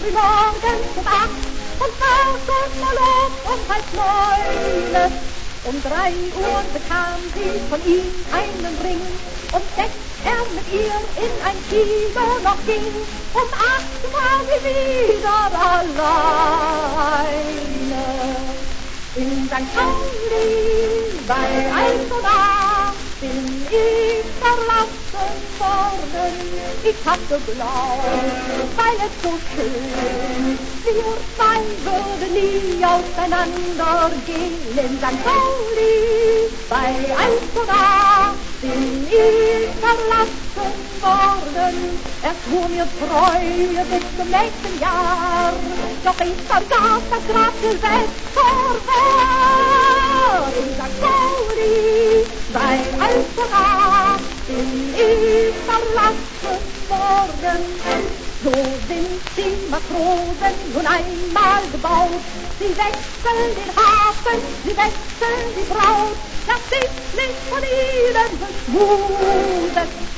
frühmorgens um 8 und wartet mal um 8:30. Um 3 Uhr bekam sie von ihm einen Ring, um 6 er mit ihr in ein Kino noch ging, um 8 war sie wieder alleine. In St. Pauli bei Altona bin ich verlassen worden. Ich hab geglaubt, weil es so schön, wir zwei würden nie auseinander gehen. In St. Pauli bei Altona bin ich verlassen worden. Er schwur mir Treue bis zum nächsten Jahr, doch ich vergaß das Grabgesetz vor. In St. Pauli bei Altona bin ich verlassen worden. So sind die Matrosen nun einmal gebaut. Sie wechseln den Hafen, sie wechseln die Braut. Lass dich nicht von ihnen beschmusen.